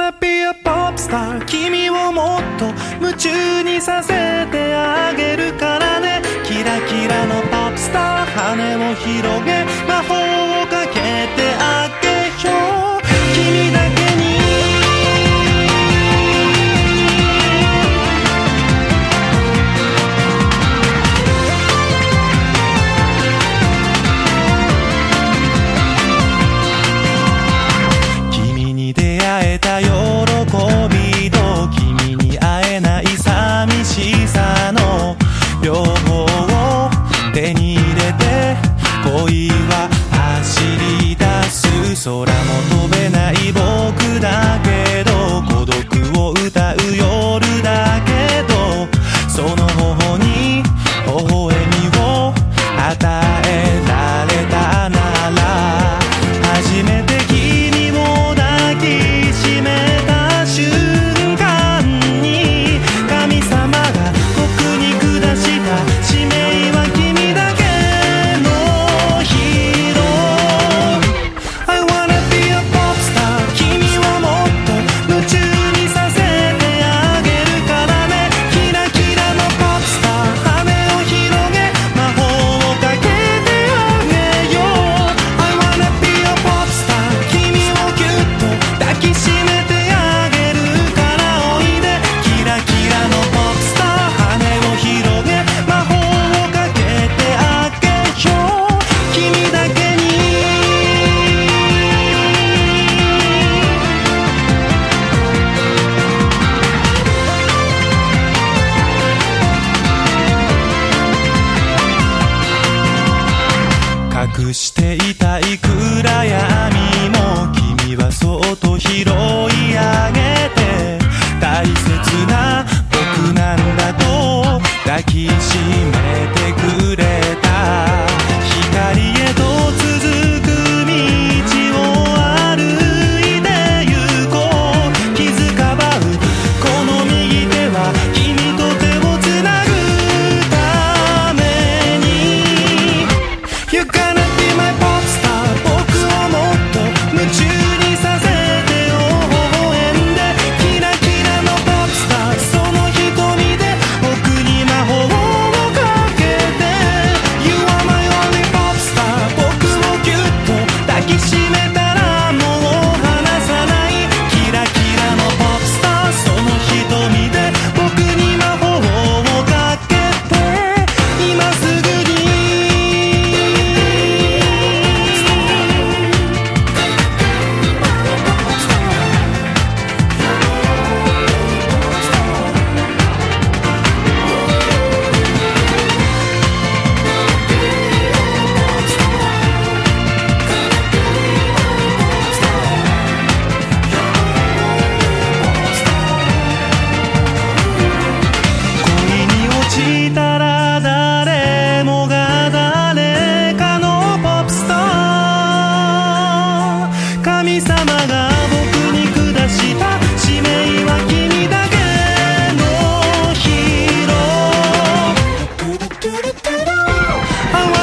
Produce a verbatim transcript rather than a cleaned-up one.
wanna be a pop star 君をもっと夢中にさせてあげるからねキラキラのポップスター羽を広げ魔法をかけてあげよう君だけに君に出会えた喜びと君に会えない寂しさの両方を手に入れて恋は走り出す空も飛べない僕だけど孤独を歌う夜だけどその頬に微笑みを与えられたなら初めて君を抱きしめた瞬間に神様が僕に下した使命は君だけのヒーロー I wanna be a pop star 君をもっと夢中にさせてあげるからねキラキラのポップスター羽を広げ魔法をかけてあげよう I wanna be a pop star 君をぎゅっと抱きしめてあげるからおいでキラキラのポップスター羽を広げ魔法をかけてあげよう君だけに隠していたい暗闇も君はそっと拾い上げて大切な僕なんだと抱きしめてくれた光へと続く道を歩いて行こう気づかばうこの右手は君と手をつなぐために You're gonna be my pop star 僕をもっと夢中にさせてよ微笑んでキラキラのポップスターその瞳で僕に魔法をかけて You are my only pop star 僕をぎゅっと抱きしめたらもう離さないキラキラのポップスターその瞳で僕に魔法をかけて今すぐに恋に落ちたら誰もが誰かのポップスター神様が僕に下した使命は君だけのヒーロー I